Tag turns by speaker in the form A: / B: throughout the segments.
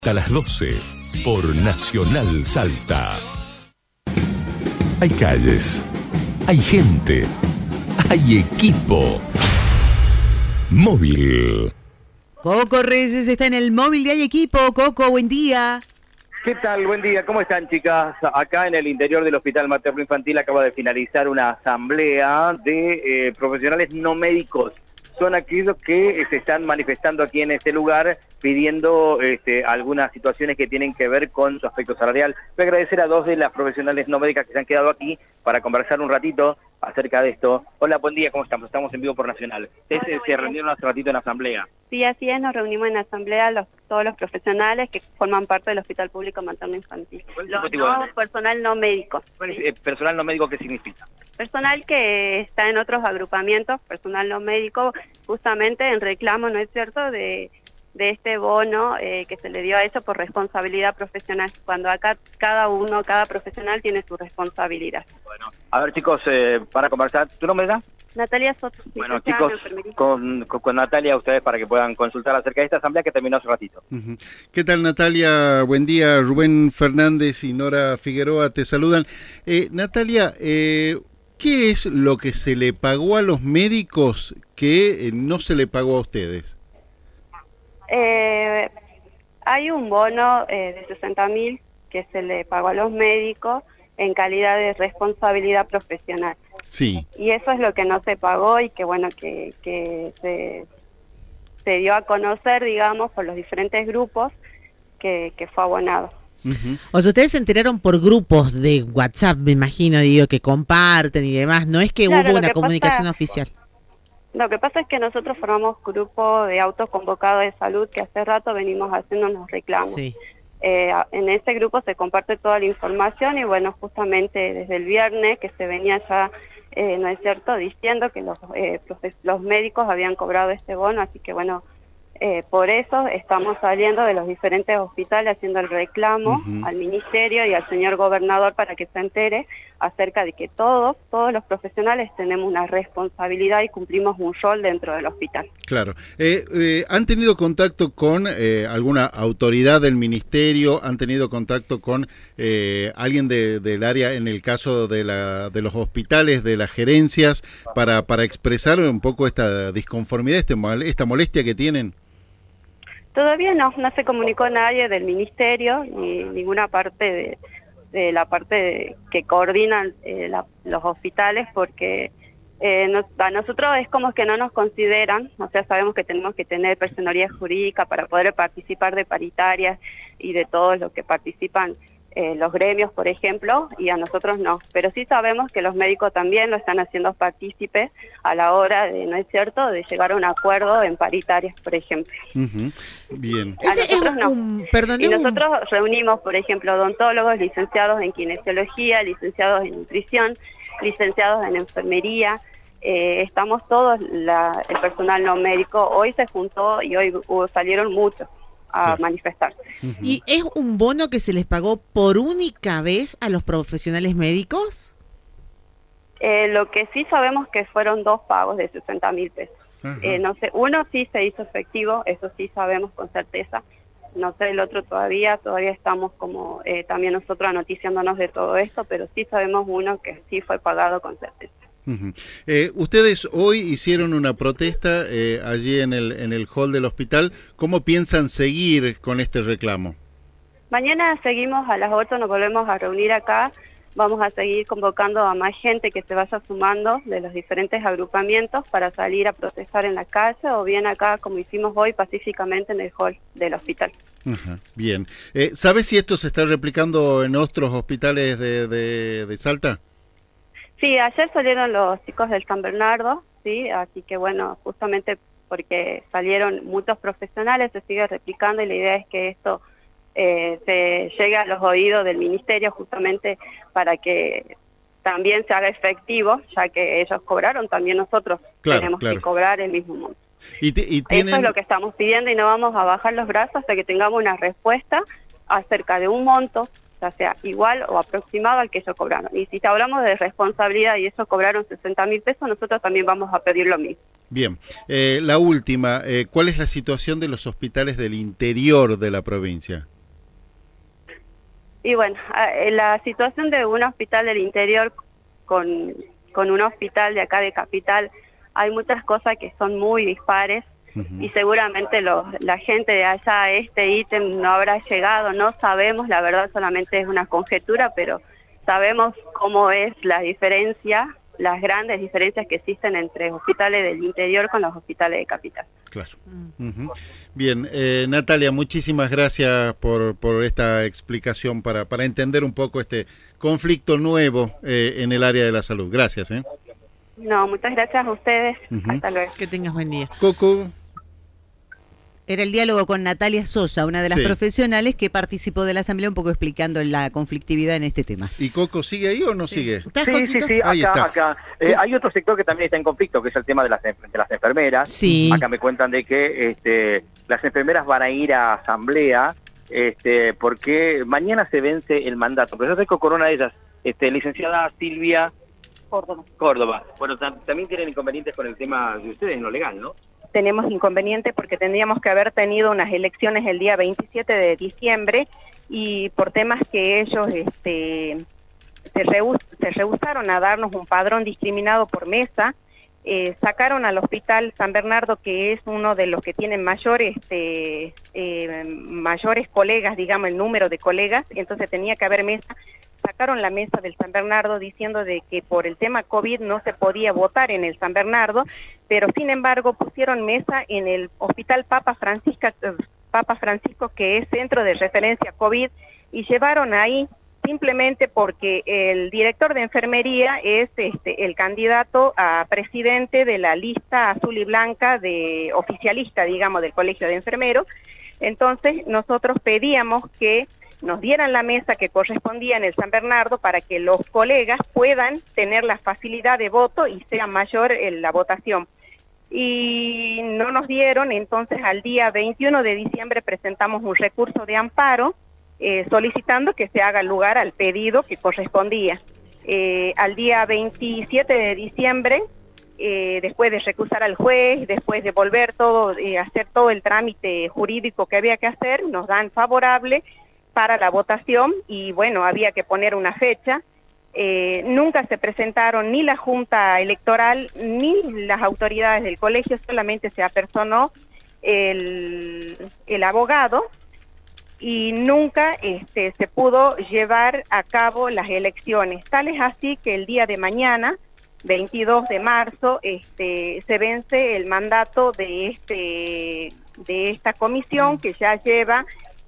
A: A las 12 por Nacional Salta. Hay calles, hay gente, hay equipo. Móvil.
B: Coco Reyes está en el móvil de Hay Equipo. Coco, buen día.
C: ¿Qué tal? Buen día. ¿Cómo están, chicas? Acá en el interior del Hospital Materno Infantil acaba de finalizar una asamblea de profesionales no médicos. Son aquellos que se están manifestando aquí en este lugar pidiendo algunas situaciones que tienen que ver con su aspecto salarial. Voy a agradecer a dos de las profesionales no médicas que se han quedado aquí para conversar un ratito acerca de esto. Hola, buen día, ¿cómo estamos? Estamos en vivo por Nacional. Ustedes se reunieron hace ratito en asamblea.
D: Sí, así es, nos reunimos en asamblea todos los profesionales que forman parte del Hospital Público Materno Infantil. Personal no médico.
C: ¿Personal no médico qué significa?
D: Personal que está en otros agrupamientos, personal no médico, justamente en reclamo, ¿no es cierto?, de este bono que se le dio a ellos por responsabilidad profesional, cuando acá cada profesional tiene su responsabilidad.
C: Bueno, a ver, chicos, para conversar, ¿tu nombre es?
D: Natalia Soto.
C: Bueno, chicos, con Natalia, ustedes para que puedan consultar acerca de esta asamblea que terminó hace ratito.
E: ¿Qué tal, Natalia? Buen día. Rubén Fernández y Nora Figueroa te saludan. Natalia, ¿qué es lo que se le pagó a los médicos que no se le pagó a ustedes?
D: Hay un bono de 60.000 que se le pagó a los médicos en calidad de responsabilidad profesional.
E: Sí.
D: Y eso es lo que no se pagó y que bueno, que se dio a conocer, digamos, por los diferentes grupos que fue abonado.
B: O sea, ustedes se enteraron por grupos de WhatsApp, me imagino, digo, que comparten y demás. No es que hubo una comunicación oficial.
D: Lo que pasa es que nosotros formamos grupo de autoconvocados de salud que hace rato venimos haciendo unos reclamos. Sí. En ese grupo se comparte toda la información y bueno, justamente desde el viernes que se venía ya, ¿no es cierto?, diciendo que los médicos habían cobrado este bono, así que bueno, por eso estamos saliendo de los diferentes hospitales haciendo el reclamo al ministerio y al señor gobernador para que se entere acerca de que todos los profesionales tenemos una responsabilidad y cumplimos un rol dentro del hospital.
E: Claro. ¿Han tenido contacto con alguna autoridad del ministerio? ¿Han tenido contacto con alguien del área, en el caso de los hospitales, de las gerencias, para expresar un poco esta disconformidad, esta molestia que tienen?
D: Todavía no se comunicó nadie del ministerio, ni ninguna parte de la parte que coordinan los hospitales, porque a nosotros es como que no nos consideran, o sea, sabemos que tenemos que tener personería jurídica para poder participar de paritarias y de todos los que participan los gremios, por ejemplo, y a nosotros no. Pero sí sabemos que los médicos también lo están haciendo partícipes a la hora de, ¿no es cierto?, de llegar a un acuerdo en paritarias, por ejemplo.
E: Bien.
D: Y nosotros reunimos, por ejemplo, odontólogos, licenciados en kinesiología, licenciados en nutrición, licenciados en enfermería. Estamos todos, el personal no médico. Hoy se juntó y hoy salieron muchos a manifestarse.
B: ¿Y es un bono que se les pagó por única vez a los profesionales médicos?
D: Lo que sí sabemos que fueron 2 pagos de 60.000 pesos. No sé, uno sí se hizo efectivo, eso sí sabemos con certeza. No sé, el otro todavía estamos como también nosotros anoticiándonos de todo esto, pero sí sabemos uno que sí fue pagado con certeza.
E: Ustedes hoy hicieron una protesta allí en el hall del hospital. ¿Cómo piensan seguir con este reclamo?
D: Mañana seguimos a las 8, nos volvemos a reunir acá. Vamos a seguir convocando a más gente que se vaya sumando de los diferentes agrupamientos para salir a protestar en la calle o bien acá, como hicimos hoy, pacíficamente en el hall del hospital.
E: Bien. ¿Sabes si esto se está replicando en otros hospitales de Salta?
D: Sí, ayer salieron los chicos del San Bernardo, sí, así que bueno, justamente porque salieron muchos profesionales, se sigue replicando y la idea es que esto se llegue a los oídos del ministerio justamente para que también se haga efectivo, ya que ellos cobraron, también nosotros tenemos que cobrar el mismo monto. Eso es lo que estamos pidiendo y no vamos a bajar los brazos hasta que tengamos una respuesta acerca de un monto, ya sea igual o aproximado al que ellos cobraron. Y si hablamos de responsabilidad y ellos cobraron 60.000 pesos, nosotros también vamos a pedir lo mismo.
E: Bien, la última, ¿cuál es la situación de los hospitales del interior de la provincia?
D: Y bueno, la situación de un hospital del interior con un hospital de acá de Capital, hay muchas cosas que son muy dispares. Y seguramente la gente de allá, este ítem no habrá llegado, no sabemos, la verdad solamente es una conjetura, pero sabemos cómo es la diferencia, las grandes diferencias que existen entre hospitales del interior con los hospitales de Capital.
E: Claro. Bien, Natalia, muchísimas gracias por esta explicación para entender un poco este conflicto nuevo en el área de la salud. Gracias.
D: No, muchas gracias a ustedes. Hasta luego.
B: Que tengas buen día.
E: Coco.
F: Era el diálogo con Natalia Sosa, una de las profesionales que participó de la asamblea, un poco explicando la conflictividad en este tema.
E: ¿Y Coco sigue ahí o no sigue?
C: Sí, acá. Hay otro sector que también está en conflicto, que es el tema de las enfermeras.
B: Sí.
C: Acá me cuentan de que las enfermeras van a ir a asamblea porque mañana se vence el mandato. Pero yo sé que con una de ellas, licenciada Silvia Córdoba. Bueno, también tienen inconvenientes con el tema de ustedes en lo legal, ¿no?
G: Tenemos inconvenientes porque tendríamos que haber tenido unas elecciones el día 27 de diciembre y por temas que ellos se rehusaron a darnos un padrón discriminado por mesa, sacaron al Hospital San Bernardo, que es uno de los que tienen mayores colegas, digamos, el número de colegas, entonces tenía que haber mesa. Sacaron la mesa del San Bernardo diciendo de que por el tema COVID no se podía votar en el San Bernardo, pero sin embargo pusieron mesa en el Hospital Papa Francisco, que es centro de referencia COVID, y llevaron ahí simplemente porque el director de enfermería es el candidato a presidente de la lista azul y blanca de oficialista, digamos, del Colegio de Enfermeros. Entonces nosotros pedíamos que nos dieran la mesa que correspondía en el San Bernardo para que los colegas puedan tener la facilidad de voto y sea mayor la votación. Y no nos dieron, entonces al día 21 de diciembre presentamos un recurso de amparo solicitando que se haga lugar al pedido que correspondía. Al día 27 de diciembre, después de recusar al juez, después de volver todo, hacer todo el trámite jurídico que había que hacer, nos dan favorable para la votación y bueno, había que poner una fecha. Nunca se presentaron ni la Junta Electoral ni las autoridades del colegio, solamente se apersonó el abogado y nunca se pudo llevar a cabo las elecciones. Tal es así que el día de mañana, 22 de marzo, se vence el mandato de esta comisión que ya lleva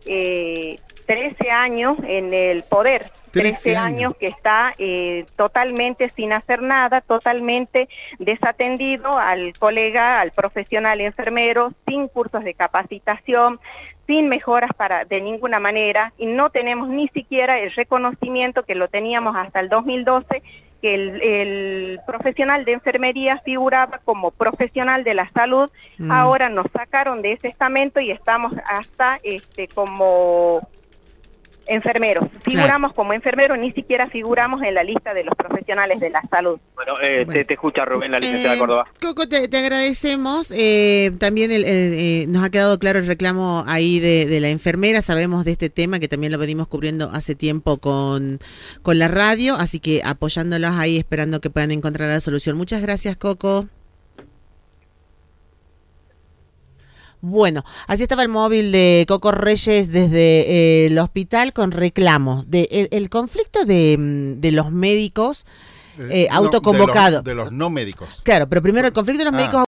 G: 13 años en el poder, 13 años que está totalmente sin hacer nada, totalmente desatendido al colega, al profesional enfermero, sin cursos de capacitación, sin mejoras de ninguna manera, y no tenemos ni siquiera el reconocimiento que lo teníamos hasta el 2012, que el profesional de enfermería figuraba como profesional de la salud. Ahora nos sacaron de ese estamento y estamos hasta como enfermeros. Figuramos como enfermeros, ni siquiera figuramos en la lista de los profesionales de la salud.
C: Bueno, te escucha Rubén, la licenciada Córdoba.
B: Coco, te agradecemos. También nos ha quedado claro el reclamo ahí de la enfermera. Sabemos de este tema que también lo venimos cubriendo hace tiempo con la radio, así que apoyándolas ahí, esperando que puedan encontrar la solución. Muchas gracias, Coco. Bueno, así estaba el móvil de Coco Reyes desde el hospital con reclamos de el conflicto de los médicos autoconvocados.
E: De los no médicos.
B: Claro, pero primero el conflicto de los médicos